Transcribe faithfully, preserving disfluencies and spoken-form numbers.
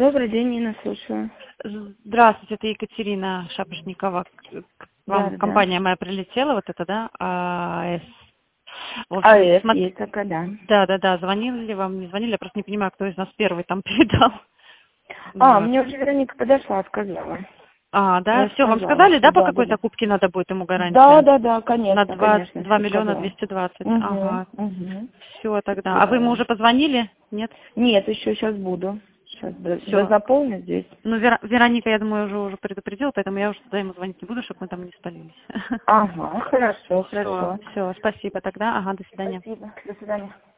Добрый день, Нина, слушаю. Здравствуйте, это Екатерина Шапошникова. К вам Да, компания да. моя прилетела, вот это, да, АЭС. В общем, АЭС смотр- есть такая, да. Да, да, да, звонили ли вам, не звонили, я просто не понимаю, кто из нас первый там передал. А, Вот. мне уже Вероника подошла, сказала. А, да, Я все, вам сказала. сказали, да, по Да, да, какой да. закупке надо будет ему Да, гарантия? да, да, На конечно, два, конечно, два все миллиона сказала. двести двадцать. Угу, Ага. угу. Все тогда. А вы ему уже позвонили? Нет? Нет, еще сейчас буду. Сейчас Все. заполню здесь. Ну, Вера- Вероника, я думаю, уже уже предупредила, поэтому я уже туда ему звонить не буду, чтобы мы там не спалились. Ага, хорошо, Все, хорошо. все, спасибо тогда. Ага, до свидания. Спасибо. До свидания.